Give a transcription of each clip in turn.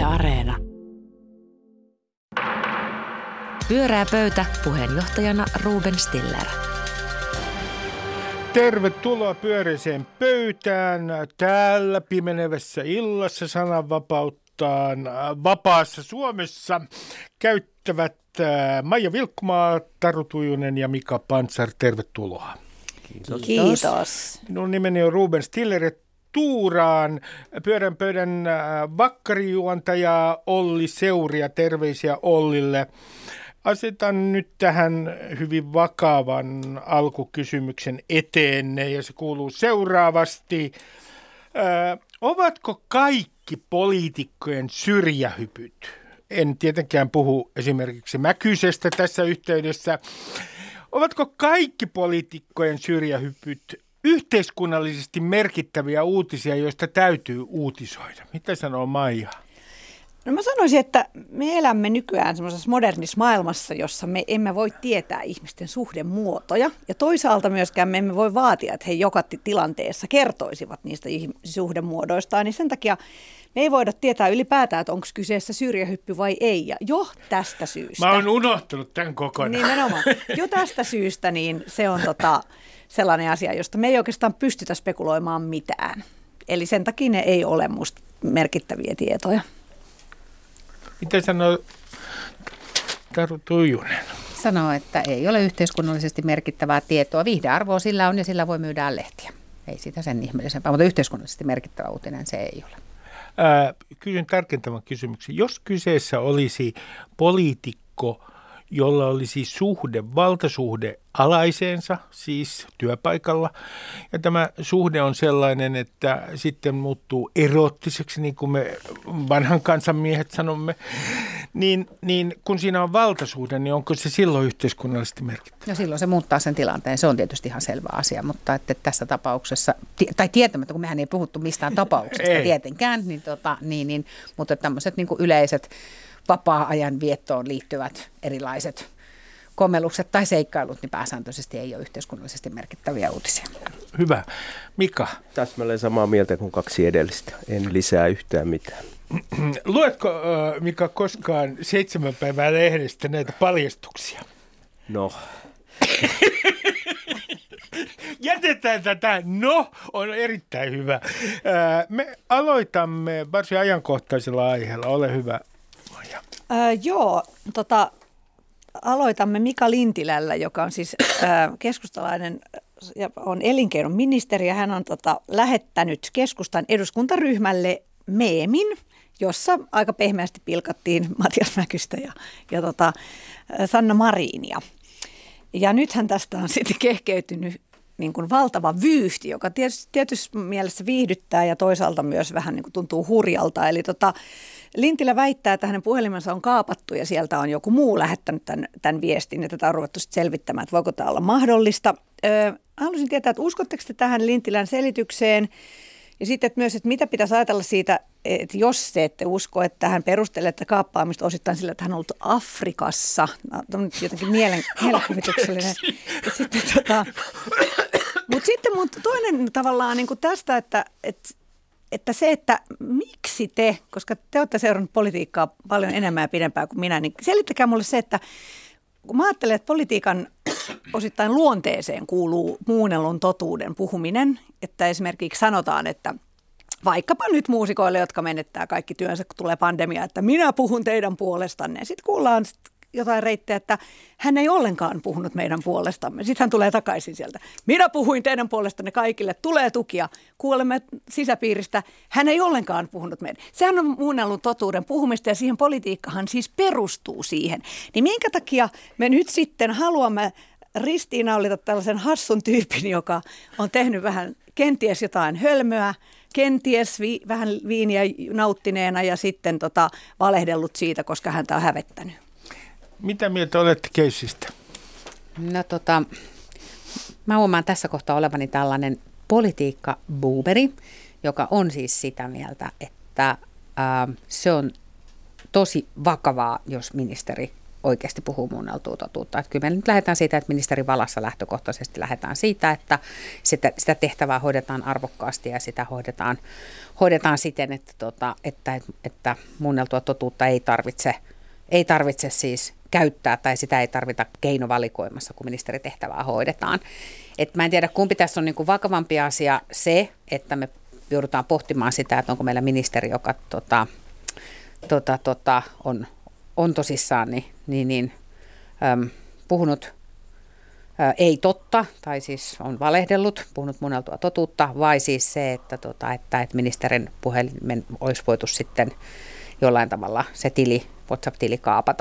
Areena. Pyörää pöytä, puheenjohtajana Ruben Stiller. Tervetuloa pyöreiseen pöytään. Täällä pimenevässä illassa sananvapauttaan vapaassa Suomessa käyttävät Maija Vilkkumaa, Taru Tujunen ja Mika Pantsar. Tervetuloa. Kiitos. Minun nimeni on Ruben Stiller ja tuuraan pyörän pöydän vakkarijuontaja Olli Seuria. Terveisiä Ollille. Asetan nyt tähän hyvin vakavan alkukysymyksen eteenne ja se kuuluu seuraavasti. Ovatko kaikki poliitikkojen syrjähypyt, en tietenkään puhu esimerkiksi Mäkysestä tässä yhteydessä, ovatko kaikki poliitikkojen syrjähypyt yhteiskunnallisesti merkittäviä uutisia, joista täytyy uutisoida? Mitä sanoo Maija? No mä sanoisin, että me elämme nykyään semmoisessa modernissa maailmassa, jossa me emme voi tietää ihmisten suhdemuotoja. Ja toisaalta myöskään me emme voi vaatia, että he joka tilanteessa kertoisivat niistä suhdemuodoistaan. Niin sen takia me ei voida tietää ylipäätään, että onko kyseessä syrjähyppy vai ei. Ja jo tästä syystä. Mä oon unohtanut tämän kokonaan. Nimenomaan. Jo tästä syystä niin se on sellainen asia, josta me ei oikeastaan pystytä spekuloimaan mitään. Eli sen takia ne ei ole musta merkittäviä tietoja. Mitä sanoo Taru Tujunen? Sanoo, että ei ole yhteiskunnallisesti merkittävää tietoa. Viihdearvoa sillä on ja sillä voi myydä lehtiä. Ei sitä sen ihmeellisempää, mutta yhteiskunnallisesti merkittävä uutinen se ei ole. Kysyn tarkentavan kysymyksen. Jos kyseessä olisi poliitikko, jolla olisi valtasuhde alaiseensa, siis työpaikalla, ja tämä suhde on sellainen, että sitten muuttuu erottiseksi, niin kuin me vanhan kansan miehet sanomme, niin kun siinä on valtasuhde, niin onko se silloin yhteiskunnallisesti merkittävä? No silloin se muuttaa sen tilanteen, se on tietysti ihan selvä asia, mutta että tässä tapauksessa, tai tietämättä, kun mehän ei puhuttu mistään tapauksesta tietenkään, mutta tämmöiset niin kuin yleiset vapaa-ajan viettoon liittyvät erilaiset komellukset tai seikkailut, niin pääsääntöisesti ei ole yhteiskunnallisesti merkittäviä uutisia. Hyvä. Mika? Täsmälleen samaa mieltä kuin kaksi edellistä. En lisää yhtään mitään. Luetko, Mika, koskaan 7 päivää lehdestä näitä paljastuksia? No. Jätetään tätä. No, on erittäin hyvä. Me aloitamme varsin ajankohtaisella aiheella. Ole hyvä, Maija. Aloitamme Mika Lintilällä, joka on siis keskustalainen ja on elinkeinon ministeri. Hän on lähettänyt keskustan eduskuntaryhmälle meemin, jossa aika pehmeästi pilkattiin Matias Mäkystä ja Sanna Marinia. Ja nythän tästä on sitten kehkeytynyt niin kuin valtava vyyhti, joka tietysti mielessä viihdyttää ja toisaalta myös vähän niin kuin tuntuu hurjalta. Eli Lintilä väittää, että hänen puhelimensa on kaapattu ja sieltä on joku muu lähettänyt tämän viestin ja tätä on ruvettu sitten selvittämään, että voiko tämä olla mahdollista. Haluaisin tietää, että uskotteko te tähän Lintilän selitykseen ja sitten että myös, että mitä pitäisi ajatella siitä, että jos te ette usko, että hän perustelee että kaappaamista osittain sillä, että hän on ollut Afrikassa. Tämä jotenkin mielikuvituksellinen. Mutta sitten toinen tavallaan niin kuin tästä, että se, että miksi te, koska te olette seurannut politiikkaa paljon enemmän ja pidempään kuin minä, niin selittäkää mulle se, että kun mä ajattelen, että politiikan osittain luonteeseen kuuluu muunnellun totuuden puhuminen, että esimerkiksi sanotaan, että vaikkapa nyt muusikoille, jotka menettää kaikki työnsä, kun tulee pandemia, että minä puhun teidän puolestanne. Sitten kuullaan jotain reittejä, että hän ei ollenkaan puhunut meidän puolestamme. Sitten hän tulee takaisin sieltä. Minä puhuin teidän puolestanne kaikille, tulee tukia. Kuulemme sisäpiiristä, hän ei ollenkaan puhunut meidän. Sehän on muunnellun totuuden puhumista ja siihen politiikkahan siis perustuu siihen. Niin minkä takia me nyt sitten haluamme ristiinnaulita tällaisen hassun tyypin, joka on tehnyt vähän kenties jotain hölmöä, kenties vähän viiniä nauttineena ja sitten valehdellut siitä, koska häntä on hävettänyt. Mitä mieltä olette keissistä? No mä huomaan tässä kohtaa olevani tällainen politiikka-boomeri, joka on siis sitä mieltä, että se on tosi vakavaa, jos ministeri oikeasti puhuu muunneltua totuutta. Että kyllä me nyt lähdetään siitä, että ministeri Valassa lähtökohtaisesti lähdetään siitä, että sitä tehtävää hoidetaan arvokkaasti ja sitä hoidetaan siten, että muunneltua totuutta ei tarvitse siis käyttää tai sitä ei tarvita keinovalikoimassa, kun ministeritehtävää hoidetaan. Et mä en tiedä, kumpi tässä on niin kuin vakavampi asia se, että me joudutaan pohtimaan sitä, että onko meillä ministeri, joka on tosissaan puhunut ei totta, tai siis on valehdellut, puhunut muunneltua totuutta, vai siis se, että ministerin puhelimen olisi voitu sitten jollain tavalla se WhatsApp-tili kaapata.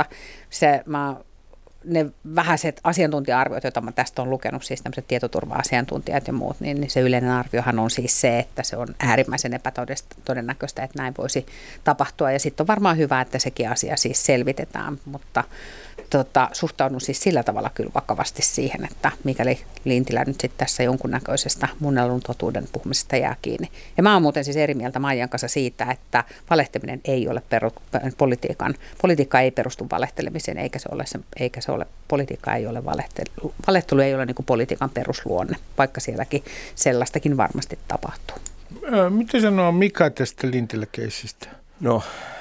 Ne vähäiset asiantuntija-arviot, joita mä tästä olen lukenut, siis tämmöiset tietoturva-asiantuntijat ja muut, niin se yleinen arviohan on siis se, että se on äärimmäisen epätodennäköistä, että näin voisi tapahtua. Ja sitten on varmaan hyvä, että sekin asia siis selvitetään, mutta suhtaudun siis sillä tavalla kyllä vakavasti siihen, että mikäli Lintilä nyt sitten tässä jonkunnäköisestä muunnellun totuuden puhumisesta jää kiinni. Ja mä oon muuten siis eri mieltä Maijan kanssa siitä, että valehteminen ei ole politiikka ei perustu valehtelemiseen, eikä se ole politiikka ei ole valehtelu. Valehtelu ei ole niin kuin politiikan perusluonne, vaikka sielläkin sellaistakin varmasti tapahtuu. Mitä sanoo Mika tästä Lintilä-keissistä? No,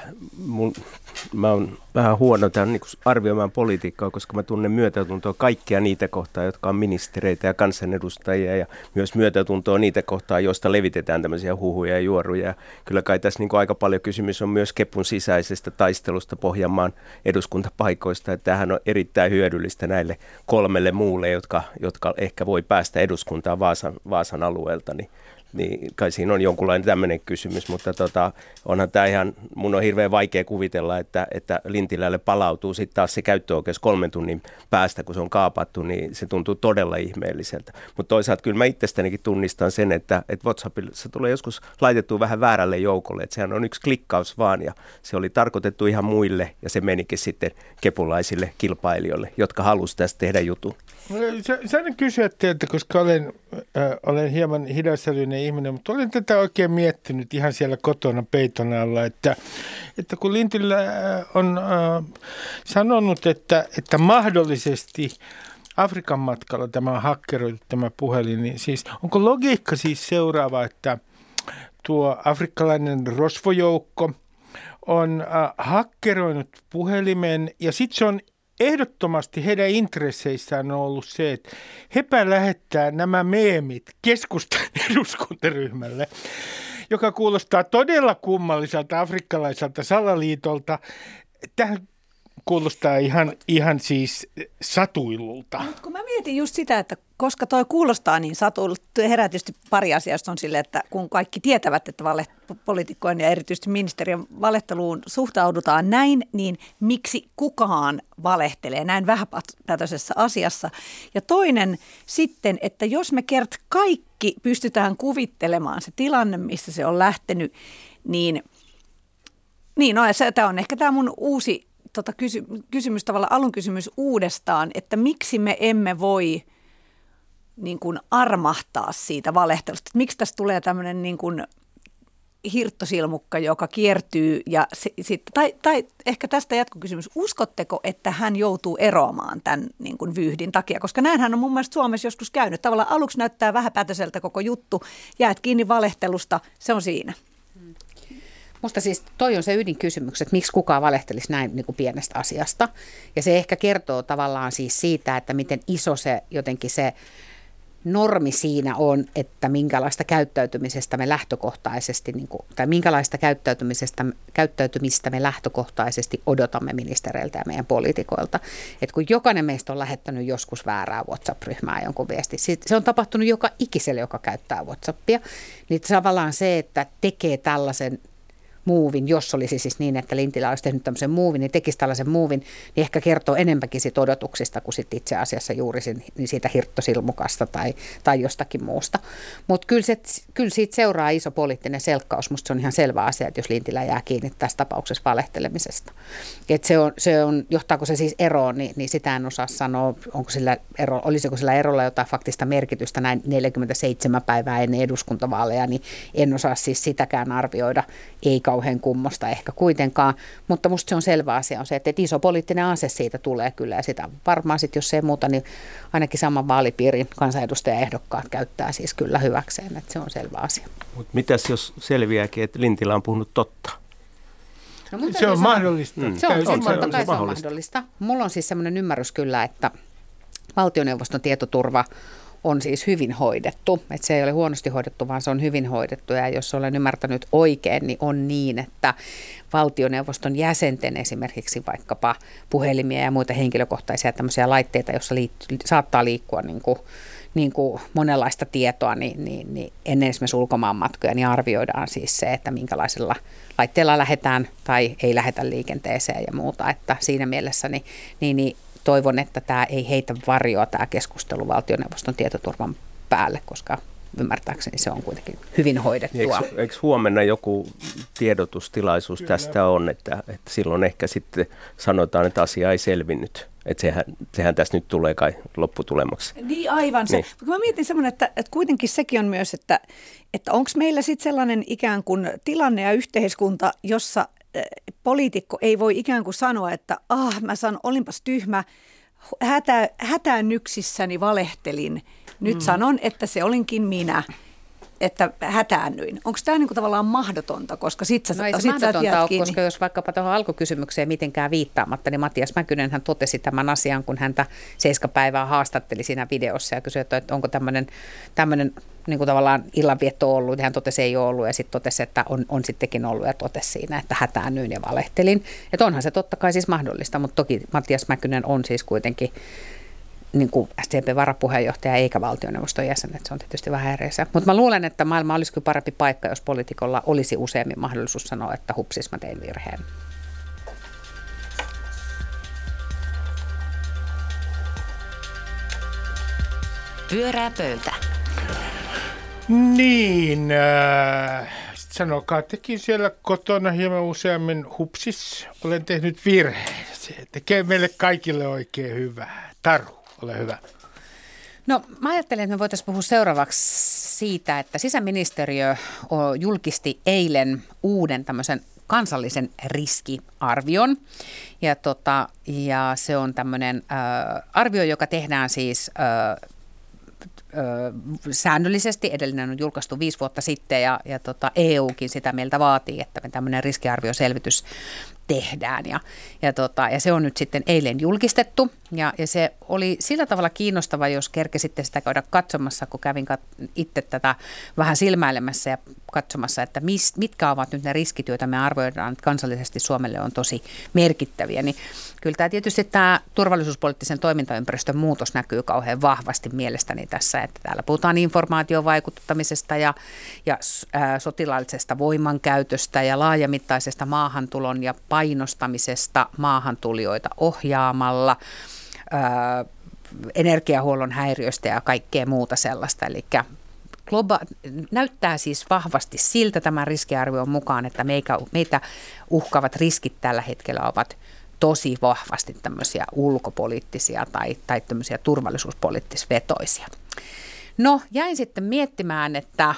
mä oon vähän huono tämän niin arvioimaan politiikkaa, koska mä tunnen myötätuntoa kaikkia niitä kohtaa, jotka on ministereitä ja kansanedustajia ja myös myötätuntoa niitä kohtaa, joista levitetään tämmöisiä huhuja ja juoruja. Kyllä kai tässä niin aika paljon kysymys on myös Kepun sisäisestä taistelusta Pohjanmaan eduskuntapaikoista. Että tämähän on erittäin hyödyllistä näille 3 muulle, jotka ehkä voi päästä eduskuntaan Vaasan alueelta, niin kai siinä on jonkunlainen tämmöinen kysymys, mutta onhan tämä ihan, mun on hirveän vaikea kuvitella, että Lintilälle palautuu sitten taas se käyttöoikeus 3 tunnin päästä, kun se on kaapattu, niin se tuntuu todella ihmeelliseltä. Mutta toisaalta kyllä mä itsestänikin tunnistan sen, että WhatsAppissa tulee joskus laitettua vähän väärälle joukolle, että sehän on yksi klikkaus vaan ja se oli tarkoitettu ihan muille ja se menikin sitten kepulaisille kilpailijoille, jotka halusivat tästä tehdä jutun. Sain kysyä teiltä, koska olen hieman hidassälyinen ihminen, mutta olen tätä oikein miettinyt ihan siellä kotona peiton alla, että kun Lintilä on sanonut, että mahdollisesti Afrikan matkalla tämä on hakkeroitu tämä puhelin, niin siis onko logiikka siis seuraava, että tuo afrikkalainen rosvojoukko on hakkeroinut puhelimen ja sitten se on ehdottomasti heidän intresseissään on ollut se, että hepä lähettää nämä meemit keskustan eduskuntaryhmälle, joka kuulostaa todella kummalliselta afrikkalaiselta salaliitolta. Tähän kuulostaa ihan siis satuilulta. Mutta kun mä mietin just sitä, että koska toi kuulostaa niin satuilulta, herää tietysti pari asiaa, on sille, että kun kaikki tietävät, että poliitikkojen ja erityisesti ministeriön valehteluun suhtaudutaan näin, niin miksi kukaan valehtelee näin vähäpätöisessä asiassa? Ja toinen sitten, että jos me kaikki pystytään kuvittelemaan se tilanne, missä se on lähtenyt, niin tämä on ehkä tämä mun uusi kysymys, tavallaan alun kysymys uudestaan, että miksi me emme voi niin kuin armahtaa siitä valehtelusta. Että miksi tässä tulee tämmöinen niin kuin hirttosilmukka, joka kiertyy tai ehkä tästä jatkokysymys. Uskotteko, että hän joutuu eroamaan tämän niin kuin vyyhdin takia? Koska näinhän on mun mielestä Suomessa joskus käynyt. Tavallaan aluksi näyttää vähäpätöiseltä koko juttu, jäät kiinni valehtelusta, se on siinä. Musta siis toi on se ydinkysymys, että miksi kukaan valehtelisi näin niin kuin pienestä asiasta. Ja se ehkä kertoo tavallaan siis siitä, että miten iso se jotenkin se normi siinä on, että minkälaista käyttäytymisestä me lähtökohtaisesti, tai minkälaista käyttäytymistä me lähtökohtaisesti odotamme ministereiltä ja meidän poliitikoilta. Että kun jokainen meistä on lähettänyt joskus väärää WhatsApp-ryhmää jonkun viesti, se on tapahtunut joka ikiselle, joka käyttää WhatsAppia, niin tavallaan se, että tekee tällaisen muuvin, jos olisi siis niin, että Lintilä olisi tehnyt tämmöisen muuvin, niin tekisi tällaisen muuvin, niin ehkä kertoo enemmänkin siitä odotuksista kuin sit itse asiassa juuri siitä hirttosilmukasta tai jostakin muusta. Mutta kyllä siitä seuraa iso poliittinen selkkaus. Musta se on ihan selvä asia, että jos Lintilä jää kiinni tässä tapauksessa valehtelemisesta. Et johtaako se siis eroon, niin sitä en osaa sanoa, olisiko sillä erolla jotain faktista merkitystä näin 47 päivää ennen eduskuntavaaleja, niin en osaa siis sitäkään arvioida, eikä kauhean kummosta ehkä kuitenkaan, mutta musta se on selvä asia on se, että iso poliittinen ase siitä tulee kyllä ja sitä varmaan sitten, jos ei muuta, niin ainakin saman vaalipiirin kansanedustajaehdokkaat käyttää siis kyllä hyväkseen, että se on selvä asia. Mutta mitäs jos selviääkin, että Lintilä on puhunut totta? No, se on mahdollista. Se on mahdollista. Mulla on siis sellainen ymmärrys kyllä, että valtioneuvoston tietoturva on siis hyvin hoidettu. Että se ei ole huonosti hoidettu, vaan se on hyvin hoidettu. Ja jos olen ymmärtänyt oikein, niin on niin, että valtioneuvoston jäsenten esimerkiksi vaikkapa puhelimia ja muita henkilökohtaisia tämmöisiä laitteita, joissa saattaa liikkua niin kuin monenlaista tietoa, niin ennen esimerkiksi ulkomaanmatkoja, niin arvioidaan siis se, että minkälaisilla laitteilla lähdetään tai ei lähetä liikenteeseen ja muuta. Että siinä mielessä niin toivon, että tämä ei heitä varjoa tämä keskustelu valtioneuvoston tietoturvan päälle, koska ymmärtääkseni se on kuitenkin hyvin hoidettua. Eikö huomenna joku tiedotustilaisuus tästä on, että silloin ehkä sitten sanotaan, että asia ei selvinnyt? Että sehän tässä nyt tulee kai lopputulemaksi. Niin aivan se. Niin. Mä mietin semmoinen, että kuitenkin sekin on myös, että onko meillä sitten sellainen ikään kuin tilanne ja yhteiskunta, jossa poliitikko ei voi ikään kuin sanoa, että olinpas tyhmä, hätäännyksissäni valehtelin. Nyt sanon, että se olinkin minä, että hätäännyin. Onko tämä niinku tavallaan mahdotonta, koska sit sä, ei se mahdotonta ole, koska jos vaikkapa tuohon alkukysymykseen mitenkään viittaamatta, niin Matias Mäkynen hän totesi tämän asian, kun häntä 7 päivää haastatteli siinä videossa ja kysyi, että onko tämmöinen niin kuin tavallaan illanvietto ollut. Hän totesi, ei ole ollut ja sitten totesi, että on sittenkin ollut ja totesi siinä, että hätäännyin ja valehtelin. Että onhan se totta kai siis mahdollista, mutta toki Matias Mäkynen on siis kuitenkin niin kuin SDP-varapuheenjohtaja eikä valtioneuvoston jäsen, että se on tietysti vähän ereessä. Mutta mä luulen, että maailma olisi kyllä parempi paikka, jos poliitikolla olisi useammin mahdollisuus sanoa, että hupsis, mä tein virheen. Pyörää pöytä. Niin, sanokaa tekin siellä kotona hieman useammin hupsis. Olen tehnyt virheen. Se tekee meille kaikille oikein hyvää. Taru, ole hyvä. No mä ajattelin, että me voitaisiin puhua seuraavaksi siitä, että sisäministeriö julkisti eilen uuden tämmöisen kansallisen riskiarvion. Ja se on tämmöinen arvio, joka tehdään siis säännöllisesti. Edellinen on julkaistu 5 vuotta sitten ja EUkin sitä meiltä vaatii, että me tämmöinen riskiarvioselvitys tehdään. Ja se on nyt sitten eilen julkistettu ja se oli sillä tavalla kiinnostava, jos kerkesitte sitä käydä katsomassa, kun kävin itse tätä vähän silmäilemässä ja katsomassa, että mitkä ovat nyt ne riskit, joita me arvioidaan, että kansallisesti Suomelle on tosi merkittäviä. Niin kyllä tämä turvallisuuspoliittisen toimintaympäristön muutos näkyy kauhean vahvasti mielestäni tässä, että täällä puhutaan informaation vaikuttamisesta ja sotilaallisesta voimankäytöstä ja laajamittaisesta maahantulon ja painostamisesta maahantulijoita ohjaamalla, energiahuollon häiriöistä ja kaikkea muuta sellaista. Eli näyttää siis vahvasti siltä tämän riskiarvion mukaan, että meitä uhkaavat riskit tällä hetkellä ovat tosi vahvasti tämmöisiä ulkopoliittisia tai tämmöisiä turvallisuuspoliittisvetoisia. No jäin sitten miettimään, että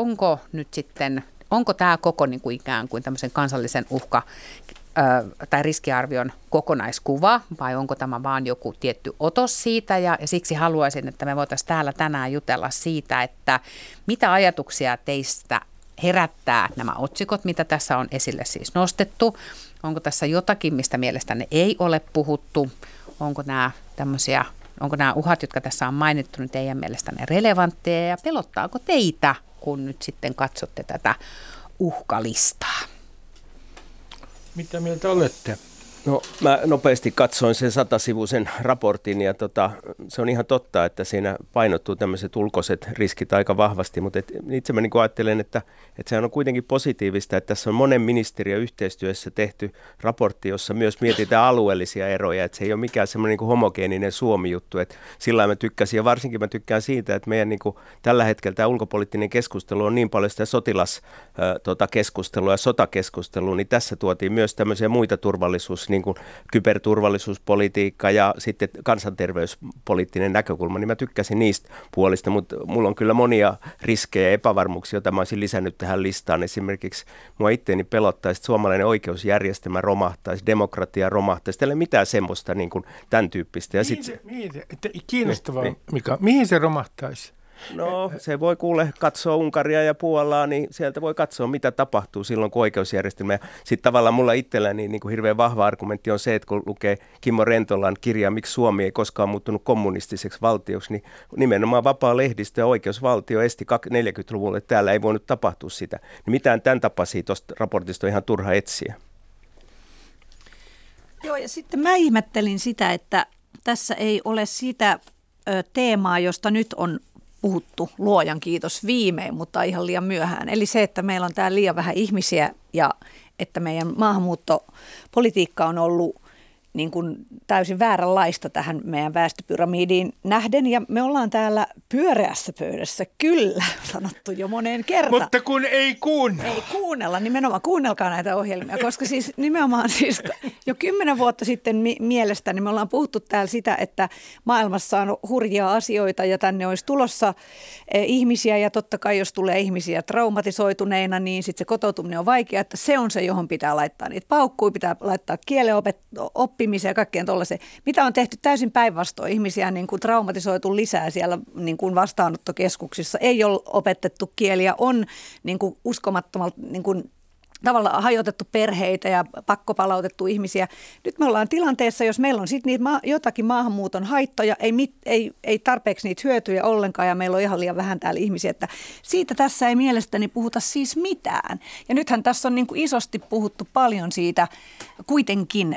onko tämä koko niin kuin ikään kuin tämmöisen kansallisen tai riskiarvion kokonaiskuva, vai onko tämä vaan joku tietty otos siitä, ja siksi haluaisin, että me voitaisiin täällä tänään jutella siitä, että mitä ajatuksia teistä herättää nämä otsikot, mitä tässä on esille siis nostettu, onko tässä jotakin, mistä mielestänne ei ole puhuttu, onko nämä uhat, jotka tässä on mainittu, niin teidän mielestänne relevantteja, ja pelottaako teitä, kun nyt sitten katsotte tätä uhkalistaa? Mitä mieltä olette? No mä nopeasti katsoin sen 100-sivuisen raportin ja se on ihan totta, että siinä painottuu tämmöiset ulkoiset riskit aika vahvasti, mutta itse mä niin ajattelen, että sehän on kuitenkin positiivista, että tässä on monen ministeriön yhteistyössä tehty raportti, jossa myös mietitään alueellisia eroja, että se ei ole mikään semmoinen niin homogeeninen Suomi-juttu, että sillä mä tykkäsin ja varsinkin mä tykkään siitä, että meidän niin tällä hetkellä tämä ulkopoliittinen keskustelu on niin paljon sitä sotilaskeskustelua ja sotakeskustelua, niin tässä tuotiin myös tämmöisiä muita turvallisuus niin kuin kyberturvallisuuspolitiikka ja sitten kansanterveyspoliittinen näkökulma, niin mä tykkäsin niistä puolista, mutta mulla on kyllä monia riskejä ja epävarmuuksia, joita mä olisin lisännyt tähän listaan. Esimerkiksi mua itteeni pelottaisi, että suomalainen oikeusjärjestelmä romahtaisi, demokratia romahtaisi, ei ole mitään semmoista niin kuin tämän tyyppistä. Ja kiinnostavaa, Mika, mihin se romahtaisi? No se voi katsoa Unkaria ja Puolaa, niin sieltä voi katsoa, mitä tapahtuu silloin, kun oikeusjärjestelmä. Sitten tavallaan mulla itselläni niin kuin hirveän vahva argumentti on se, että kun lukee Kimmo Rentolan kirjaa, miksi Suomi ei koskaan muuttunut kommunistiseksi valtioksi, niin nimenomaan vapaa lehdistö ja oikeusvaltio esti 40-luvulla, että täällä ei voinut tapahtua sitä. Niin mitään tämän tapaisia tuosta raportista on ihan turha etsiä. Joo, ja sitten mä ihmettelin sitä, että tässä ei ole sitä teemaa, josta nyt on puhuttu, luojan kiitos, viimein, mutta ihan liian myöhään. Eli se, että meillä on täällä liian vähän ihmisiä ja että meidän maahanmuuttopolitiikka on ollut niin kuin täysin vääränlaista tähän meidän väestöpyramidiin nähden. Ja me ollaan täällä pyöreässä pöydässä kyllä sanottu jo moneen kertaan. Mutta kun ei kuunnella. Ei kuunnella, nimenomaan kuunnelkaa näitä ohjelmia, koska siis nimenomaan siis jo 10 vuotta sitten mielestäni me ollaan puhuttu täällä sitä, että maailmassa on hurjia asioita ja tänne olisi tulossa ihmisiä ja totta kai jos tulee ihmisiä traumatisoituneina, niin sitten se kotoutuminen on vaikea, että se on se, johon pitää laittaa niitä paukkuja, pitää laittaa kielen oppimisia ja kaikkeen tuollaiseen. Mitä on tehty täysin päinvastoin, ihmisiä niin kuin traumatisoitu lisää siellä niin kuin vastaanottokeskuksissa, ei ole opetettu kieliä, on niin kuin uskomattomalta niin kuin tavallaan hajotettu perheitä ja pakkopalautettu ihmisiä. Nyt me ollaan tilanteessa, jos meillä on sitten jotakin maahanmuuton haittoja, ei tarpeeksi niitä hyötyjä ollenkaan ja meillä on ihan liian vähän täällä ihmisiä, että siitä tässä ei mielestäni puhuta siis mitään. Ja nythän tässä on niin kuin isosti puhuttu paljon siitä kuitenkin,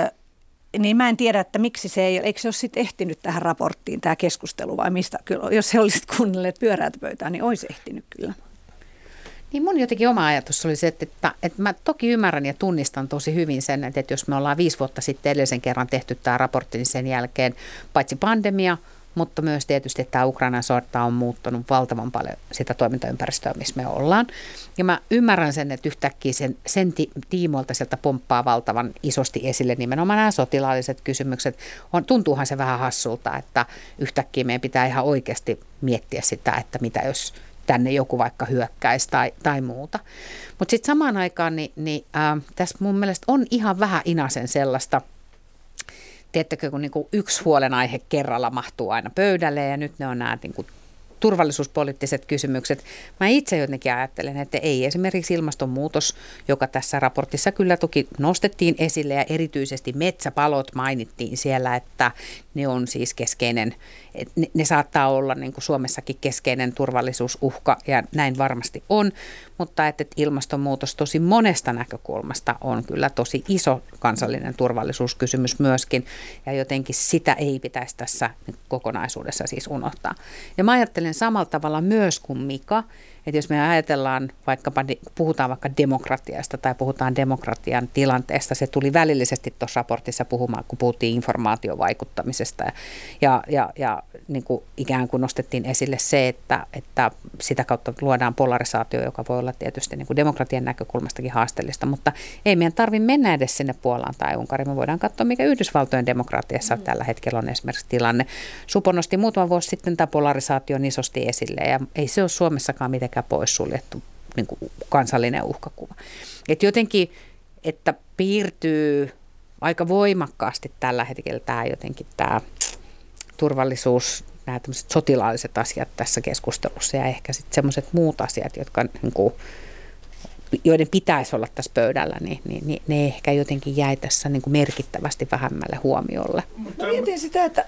niin mä en tiedä, että miksi se ei, eikö se ole sitten ehtinyt tähän raporttiin tämä keskustelu vai mistä, kyllä, jos he olisivat kuunnelleet pyöräältä pöytään, niin olisi ehtinyt kyllä. Niin mun jotenkin oma ajatus oli se, että mä toki ymmärrän ja tunnistan tosi hyvin sen, että jos me ollaan 5 vuotta sitten edellisen kerran tehty tämä raportti, niin sen jälkeen paitsi pandemia, mutta myös tietysti tämä Ukrainan sota on muuttanut valtavan paljon sitä toimintaympäristöä, missä me ollaan. Ja mä ymmärrän sen, että yhtäkkiä sen tiimoilta sieltä pomppaa valtavan isosti esille nimenomaan nämä sotilaalliset kysymykset. Tuntuuhan se vähän hassulta, että yhtäkkiä meidän pitää ihan oikeasti miettiä sitä, että mitä jos tänne joku vaikka hyökkäisi tai muuta. Mutta sitten samaan aikaan tässä mun mielestä on ihan vähän inasen sellaista, tiedättekö, kun niinku yksi huolenaihe kerralla mahtuu aina pöydälle ja nyt ne on nämä niinku turvallisuuspoliittiset kysymykset. Mä itse jotenkin ajattelen, että ei esimerkiksi ilmastonmuutos, joka tässä raportissa kyllä toki nostettiin esille ja erityisesti metsäpalot mainittiin siellä, että ne on siis keskeinen, ne saattaa olla niin kuin Suomessakin keskeinen turvallisuusuhka ja näin varmasti on, mutta että ilmastonmuutos tosi monesta näkökulmasta on kyllä tosi iso kansallinen turvallisuuskysymys myöskin ja jotenkin sitä ei pitäisi tässä kokonaisuudessa siis unohtaa. Ja mä ajattelen samalla tavalla myös kuin Mika, että jos me ajatellaan puhutaan vaikka demokratiasta tai puhutaan demokratian tilanteesta, se tuli välillisesti tuossa raportissa puhumaan, kun puhuttiin informaatiovaikuttamisesta ja niin kuin ikään kuin nostettiin esille se, että sitä kautta luodaan polarisaatio, joka voi olla tietysti niin kuin demokratian näkökulmastakin haasteellista, mutta ei meidän tarvitse mennä edes sinne Puolaan tai Unkariin. Me voidaan katsoa, mikä Yhdysvaltojen demokratiassa tällä hetkellä on esimerkiksi tilanne. Supo nosti muutama vuosi sitten tämä polarisaation isosti esille ja ei se ole Suomessakaan mitenkään poissuljettu niin kuin kansallinen uhkakuva. Et jotenkin, että piirtyy aika voimakkaasti tällä hetkellä tämä turvallisuus, nämä tämmöiset sotilaalliset asiat tässä keskustelussa ja ehkä sitten semmoiset muut asiat, jotka, niin kuin, joiden pitäisi olla tässä pöydällä, niin ne ehkä jotenkin jäi tässä niin kuin merkittävästi vähemmälle huomiolle. Mä mietin sitä, että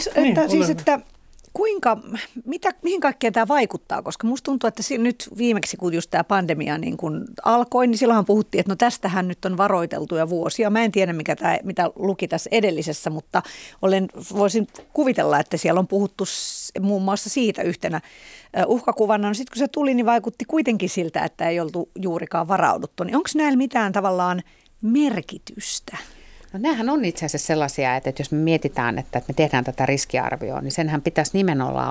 mihin kaikkeen tämä vaikuttaa, koska musta tuntuu, että nyt viimeksi, kun just tämä pandemia niin kun alkoi, niin silloinhan puhuttiin, että no tästähän nyt on varoiteltu jo vuosia. Mä en tiedä, mitä luki tässä edellisessä, mutta voisin kuvitella, että siellä on puhuttu muun muassa siitä yhtenä uhkakuvana. No sitten kun se tuli, niin vaikutti kuitenkin siltä, että ei oltu juurikaan varauduttu. Niin onko näillä mitään tavallaan merkitystä? No nämähän on itse asiassa sellaisia, että jos me mietitään, että me tehdään tätä riskiarvioa, niin senhän pitäisi nimenomaan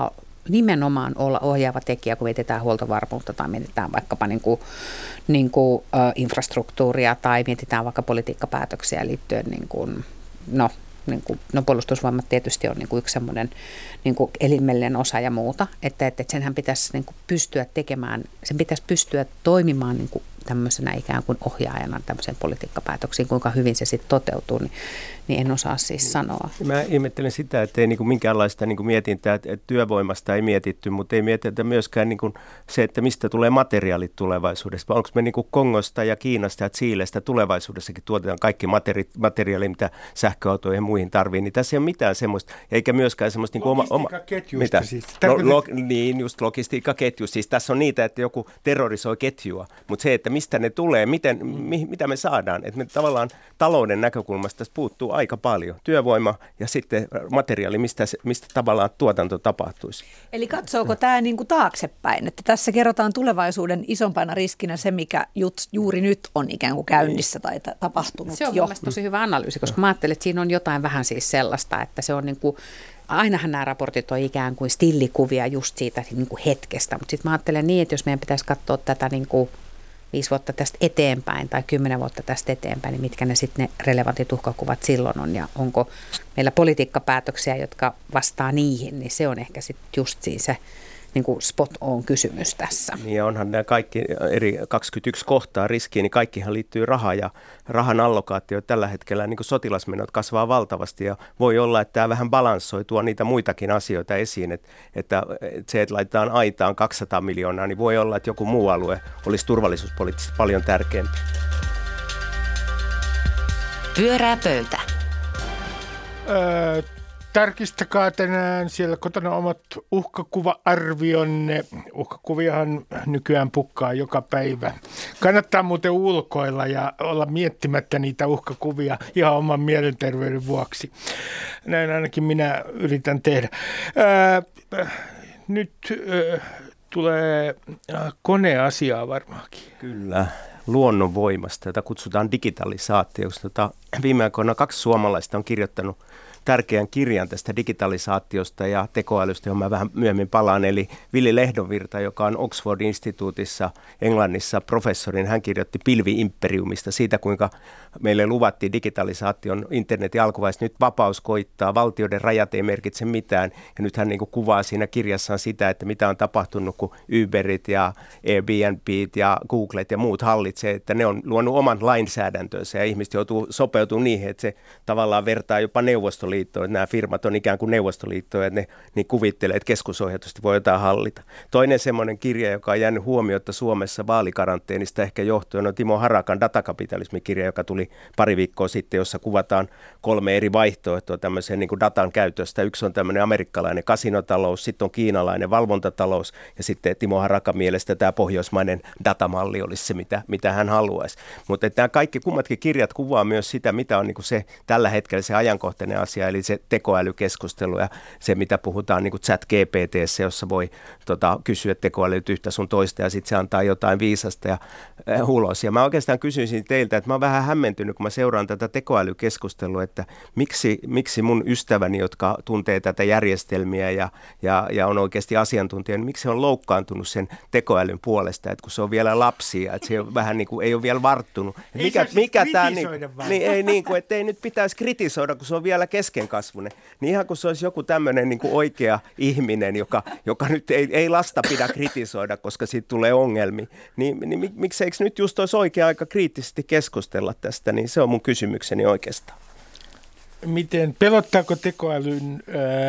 nimenomaan olla ohjaava tekijä, kun mietitään huoltovarmuutta tai mietitään vaikkapa infrastruktuuria tai mietitään vaikka politiikkapäätöksiä liittyen puolustusvoimat tietysti on yksi semmoinen elimellinen osa ja muuta, että senhän pitäisi pystyä tekemään, sen pitäisi pystyä toimimaan tämmöisenä ikään kuin ohjaajana tämmöiseen politiikkapäätöksiin, kuinka hyvin se sitten toteutuu, niin en osaa siis sanoa. Mä ihmettelen sitä, että ei minkäänlaista mietintää, että työvoimasta ei mietitty, mutta ei mietitä myöskään se, että mistä tulee materiaalit tulevaisuudessa. Onko me Kongosta ja Kiinasta ja Chilestä tulevaisuudessakin tuotetaan kaikki materiaali, mitä sähköautoihin ja muihin tarvii, niin tässä ei ole mitään semmoista, eikä myöskään semmoista logistiikkaketjuista siis. Niin, just logistiikkaketju. Siis tässä on niitä, että joku terrorisoi ketjua, mutta se, että mistä ne tulee, mitä me saadaan, että me tavallaan talouden näkökulmasta tästä puuttuu aika paljon. Työvoima ja sitten materiaali, mistä tavallaan tuotanto tapahtuisi. Eli katsooko tämä taaksepäin, että tässä kerrotaan tulevaisuuden isompana riskinä se, mikä juuri nyt on ikään kuin käynnissä tai tapahtunut se on jo? mielestäni tosi hyvä analyysi, koska mä ajattelen, että siinä on jotain vähän siis sellaista, että se on ainahan nämä raportit on ikään kuin stillikuvia just siitä hetkestä, mutta sitten mä ajattelen niin, että jos meidän pitäisi katsoa tätä 5 vuotta tästä eteenpäin tai 10 vuotta tästä eteenpäin, niin mitkä ne sitten ne relevantit uhkakuvat silloin on ja onko meillä politiikkapäätöksiä, jotka vastaa niihin, niin se on ehkä sitten just siinä se spot on kysymys tässä. Niin ja onhan nämä kaikki eri 21 kohtaa riskiä, niin kaikkihan liittyy rahaan ja rahan allokaatio tällä hetkellä sotilasmenot kasvaa valtavasti ja voi olla, että tämä vähän balanssoi, tuo niitä muitakin asioita esiin, että se, että laitetaan aitaan 200 miljoonaa, niin voi olla, että joku muu alue olisi turvallisuuspoliittisesti paljon tärkeämpi. Pyörää pöytä. Tarkistakaa tänään siellä kotona omat uhkakuva-arvionne. Uhkakuviahan nykyään pukkaa joka päivä. Kannattaa muuten ulkoilla ja olla miettimättä niitä uhkakuvia ihan oman mielenterveyden vuoksi. Näin ainakin minä yritän tehdä. Nyt tulee koneasiaa varmaankin. Kyllä. Luonnonvoimasta, jota kutsutaan digitalisaatioksi. Viime aikoina 2 suomalaista on kirjoittanut tärkeän kirjan tästä digitalisaatiosta ja tekoälystä, johon mä vähän myöhemmin palaan. Eli Vili Lehdonvirta, joka on Oxford-instituutissa Englannissa professorin, hän kirjoitti pilvi-imperiumista siitä, kuinka meille luvattiin digitalisaation internetin alkuvaiheessa. Nyt vapaus koittaa, valtioiden rajat ei merkitse mitään. Ja nyt hän kuvaa siinä kirjassaan sitä, että mitä on tapahtunut, kun Uberit ja Airbnbit ja Googlet ja muut hallitsee, että ne on luonut oman lainsäädäntönsä ja ihmiset joutuu sopeutumaan niihin, että se tavallaan vertaa jopa Neuvostoliittoon, että nämä firmat on ikään kuin Neuvostoliittoja, että ne niin kuvittelee, että keskusohjatusti voi jotain hallita. Toinen semmoinen kirja, joka on jäänyt huomiota Suomessa vaalikaranteenista ehkä johtuen, on Timo Harakan datakapitalismikirja, joka tuli pari viikkoa sitten, jossa kuvataan 3 eri vaihtoehtoa tämmöiseen datan käytöstä. Yksi on tämmöinen amerikkalainen kasinotalous, sitten on kiinalainen valvontatalous ja sitten Timo Harakan mielestä tämä pohjoismainen datamalli olisi se, mitä hän haluaisi. Mutta nämä kaikki kummatkin kirjat kuvaa myös sitä, mitä on se tällä hetkellä se ajankohtainen asia, eli se tekoälykeskustelu ja se, mitä puhutaan chat-GPT:ssä, jossa voi kysyä tekoälyt yhtä sun toista ja sitten se antaa jotain viisasta ja ulos. Ja mä oikeastaan kysyisin teiltä, että mä oon vähän hämmentynyt, kun mä seuraan tätä tekoälykeskustelua, että miksi mun ystäväni, jotka tuntee tätä järjestelmiä ja on oikeasti asiantuntija, niin miksi on loukkaantunut sen tekoälyn puolesta, että kun se on vielä lapsia, että se on vähän ei ole vielä varttunut. Mikä tämä että ei nyt pitäisi kritisoida, kun se on vielä keskenkasvunen. Niin ihan kun se olisi joku tämmöinen oikea ihminen, joka nyt ei lasta pidä kritisoida, koska siitä tulee ongelmia. Niin mikseikö nyt just olisi oikea aika kriittisesti keskustella tästä, niin se on mun kysymykseni oikeastaan. Miten pelottaako tekoälyn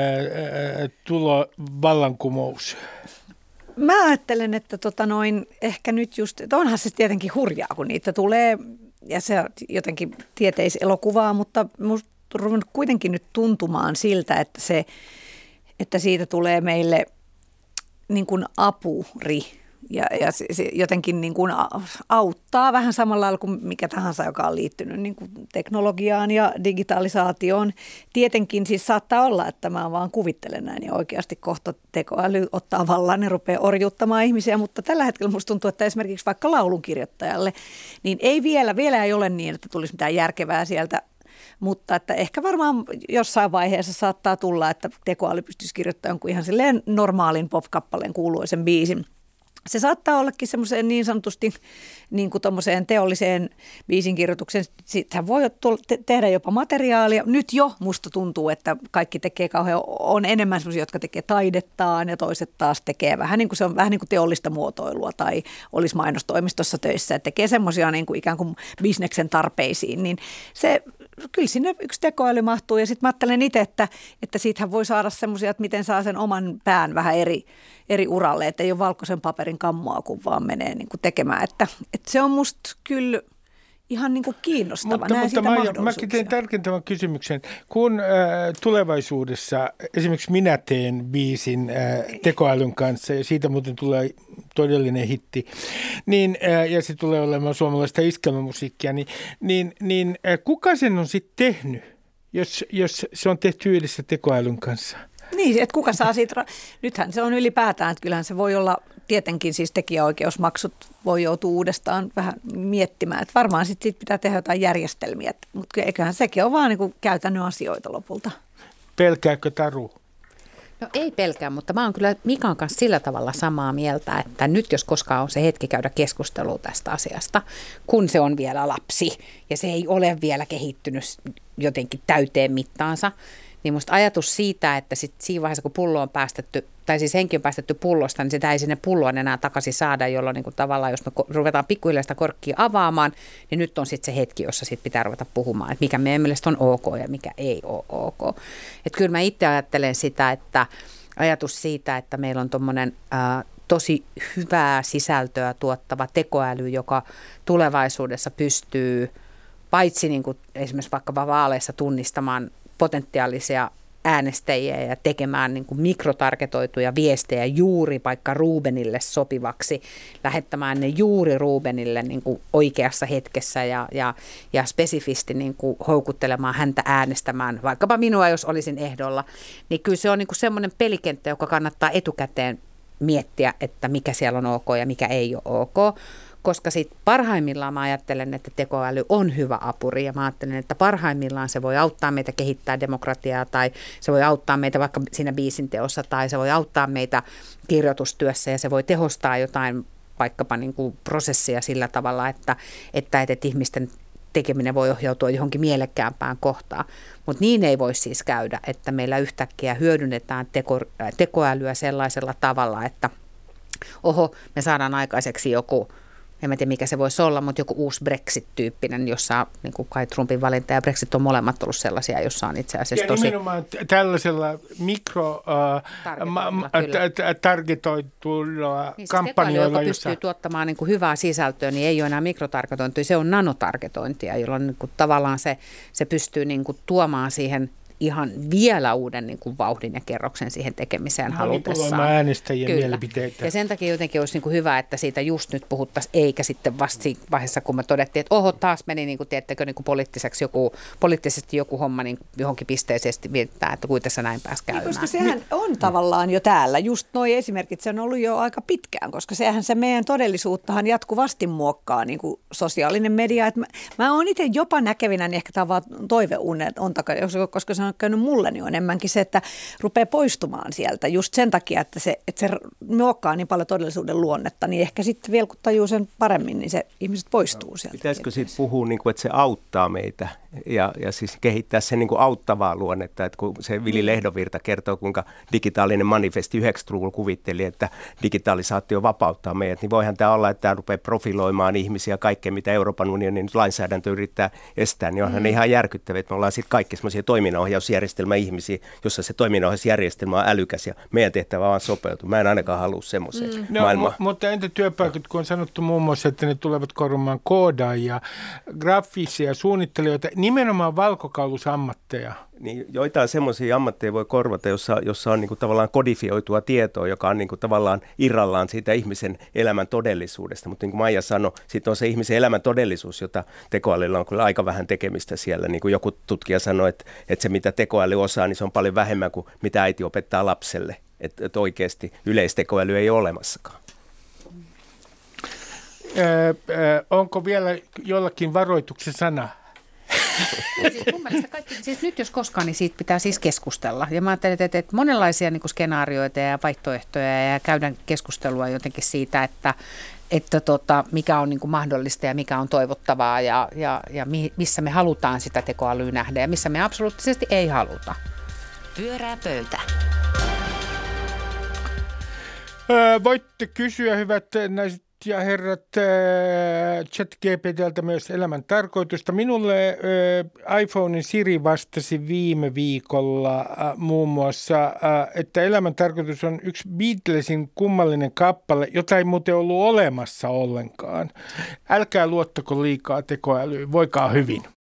tulo vallankumous? Mä ajattelen, että ehkä nyt just, että onhan se tietenkin hurjaa, kun niitä tulee, ja se jotenkin tieteiselokuvaa, mutta musta on ruvennut kuitenkin nyt tuntumaan siltä, että siitä tulee meille niin kuin apuri ja se jotenkin niin kuin auttaa vähän samalla lailla kuin mikä tahansa, joka on liittynyt niin kuin teknologiaan ja digitalisaatioon. Tietenkin siis saattaa olla, että mä vaan kuvittelen näin ja oikeasti kohta tekoäly ottaa vallan ja rupeaa orjuuttamaan ihmisiä, mutta tällä hetkellä musta tuntuu, että esimerkiksi vaikka laulunkirjoittajalle, niin ei vielä ei ole niin, että tulisi mitään järkevää sieltä mutta että ehkä varmaan jossain vaiheessa saattaa tulla, että tekoäly pystyisi kirjoittamaan jonkun ihan silleen normaalin pop-kappaleen kuuluisen biisin. Se saattaa ollakin semmoiseen niin sanotusti niin kuin tommoseen teolliseen biisinkirjoitukseen. Sittenhän voi tehdä jopa materiaalia. Nyt jo musta tuntuu, että kaikki tekee on enemmän semmoisia, jotka tekee taidettaan ja toiset taas tekee vähän niin kuin se on vähän niin kuin teollista muotoilua tai olisi mainostoimistossa töissä, että tekee semmoisia niin kuin ikään kuin bisneksen tarpeisiin, niin se kyllä sinne yksi tekoäly mahtuu ja sitten mä ajattelen itse, että siitähän voi saada semmoisia, että miten saa sen oman pään vähän eri uralle, että ei ole valkoisen paperin kammoa, kun vaan menee niin kuin tekemään, että se on musta kyllä ihan niin kuin kiinnostava. Mutta mäkin teen tarkentavan kysymyksen. Kun tulevaisuudessa esimerkiksi minä teen biisin tekoälyn kanssa ja siitä muuten tulee todellinen hitti, niin, ja se tulee olemaan suomalaista iskelmämusiikkia, niin kuka sen on sitten tehnyt, jos se on tehty yhdessä tekoälyn kanssa? Niin, että kuka saa siitä, nythän se on ylipäätään, että kyllähän se voi olla tietenkin siis tekijäoikeusmaksut voi joutua uudestaan vähän miettimään, että varmaan sitten pitää tehdä jotain järjestelmiä, mutta eiköhän sekin ole vaan niin kuin käytännön asioita lopulta. Pelkääkö Taru? No ei pelkää, mutta mä oon kyllä Mikan kanssa sillä tavalla samaa mieltä, että nyt jos koskaan on se hetki käydä keskustelua tästä asiasta, kun se on vielä lapsi ja se ei ole vielä kehittynyt jotenkin täyteen mittaansa, niin musta ajatus siitä, että sit siinä vaiheessa kun pullo on päästetty, tai siis henki on päästetty pullosta, niin sitä ei sinne pulloon enää takaisin saada, jolloin niin kuin tavallaan, jos me ruvetaan pikkuhiljaa sitä korkkia avaamaan, niin nyt on sitten se hetki, jossa sit pitää ruveta puhumaan, että mikä meidän mielestä on ok ja mikä ei ole ok. Että kyllä mä itse ajattelen sitä, että ajatus siitä, että meillä on tommonen tosi hyvää sisältöä tuottava tekoäly, joka tulevaisuudessa pystyy paitsi niin kuin esimerkiksi vaikka vaaleissa tunnistamaan potentiaalisia äänestäjiä ja tekemään niin kuin mikrotargetoituja viestejä juuri vaikka Rubenille sopivaksi, lähettämään ne juuri Rubenille niin kuin oikeassa hetkessä ja spesifisti niin kuin houkuttelemaan häntä äänestämään, vaikkapa minua, jos olisin ehdolla, niin kyllä se on niin kuin semmoinen pelikenttä, joka kannattaa etukäteen miettiä, että mikä siellä on ok ja mikä ei ole ok. Koska sitten parhaimmillaan mä ajattelen, että tekoäly on hyvä apuri ja mä ajattelen, että parhaimmillaan se voi auttaa meitä kehittää demokratiaa tai se voi auttaa meitä vaikka siinä biisin teossa tai se voi auttaa meitä kirjoitustyössä ja se voi tehostaa jotain vaikkapa niin kuin prosessia sillä tavalla, että ihmisten tekeminen voi ohjautua johonkin mielekkäämpään kohtaan. Mutta niin ei voi siis käydä, että meillä yhtäkkiä hyödynnetään tekoälyä sellaisella tavalla, että me saadaan aikaiseksi joku, en tiedä mikä se voisi olla, mutta joku uusi Brexit-tyyppinen, jossa niin kuin kai Trumpin valinta ja Brexit on molemmat ollut sellaisia, jossa on itse asiassa tosi... Ja nimenomaan tällaisella targetoituilla niin, kampanjoilla, joka pystyy tuottamaan niin kuin hyvää sisältöä, niin ei ole enää mikrotargetointia, se on nanotargetointia, jolloin niin kuin tavallaan se pystyy niin kuin tuomaan siihen ihan vielä uuden niin kuin vauhdin ja kerroksen siihen tekemiseen halutessaan. Äänestäjien mielipiteitä. Ja sen takia jotenkin olisi niin kuin hyvä, että siitä just nyt puhuttaisiin, eikä sitten vasta siinä vaiheessa, kun me todettiin, että taas meni niin kuin, tiedättekö, niin kuin poliittisesti joku homma niin johonkin pisteeseen viettää, että kuinka tässä näin pääsi käymään. Koska sehän on tavallaan jo täällä. Just nuo esimerkit, se on ollut jo aika pitkään, koska sehän se meidän todellisuuttahan jatkuvasti muokkaa niin kuin sosiaalinen media. Että mä oon itse jopa näkevinä, niin ehkä tämä on vaan toiveunet, koska se on käynyt mulle, niin on enemmänkin se, että rupeaa poistumaan sieltä just sen takia, että se muokkaa niin paljon todellisuuden luonnetta, niin ehkä sitten vielä kun tajuu sen paremmin, niin se ihmiset poistuu sieltä. Pitäisikö sitten puhua, niin kuin, että se auttaa meitä ja siis kehittää sen niin kuin auttavaa luonnetta, että kun se Vili Lehdovirta kertoo, kuinka digitaalinen manifesti 90-luvulla kuvitteli, että digitalisaatio vapauttaa meidät, niin voihan tämä olla, että tämä rupeaa profiloimaan ihmisiä kaikkea, mitä Euroopan unionin lainsäädäntö yrittää estää, niin onhan ne ihan järkyttäviä, että me ollaan sitten kaikki semmoisia toiminnanohjausjärjestelmäihmisiä, jossa se toiminnanohjausjärjestelmä on älykäs ja meidän tehtävä on sopeutua. Mä en ainakaan halua semmoiseen maailmaan. Mutta entä työpaikat, kun on sanottu muun muassa, että ne tulevat korvaamaan koodaajia, graafisia suunnittelijoita, nimenomaan valkokaulusammatteja? Niin, joitain semmoisia ammatteja voi korvata, jossa on niin kuin tavallaan kodifioitua tietoa, joka on niin kuin tavallaan irrallaan siitä ihmisen elämän todellisuudesta. Mutta niin kuin Maija sanoi, sitten on se ihmisen elämän todellisuus, jota tekoälyllä on kyllä aika vähän tekemistä siellä. Niin kuin joku tutkija sanoi, että se mitä tekoäly osaa, niin se on paljon vähemmän kuin mitä äiti opettaa lapselle. Että oikeasti yleistekoäly ei ole olemassakaan. Onko vielä jollakin varoituksen sana? Siis mun mielestä kaikki, siis nyt jos koskaan, niin siitä pitää siis keskustella. Ja mä ajattelen, että monenlaisia niin kuin skenaarioita ja vaihtoehtoja ja käydään keskustelua jotenkin siitä, että mikä on niin kuin mahdollista ja mikä on toivottavaa ja missä me halutaan sitä tekoälyä nähdä ja missä me absoluuttisesti ei haluta. Pyörää pöytä. Voitte kysyä, hyvät naiset ja herrat, ChatGPT:ltä myös elämän tarkoitusta. Minulle iPhonein Siri vastasi viime viikolla muun muassa, että elämän tarkoitus on yksi Beatlesin kummallinen kappale, jota ei muuten ollut olemassa ollenkaan. Älkää luottako liikaa tekoälyyn, voikaa hyvin.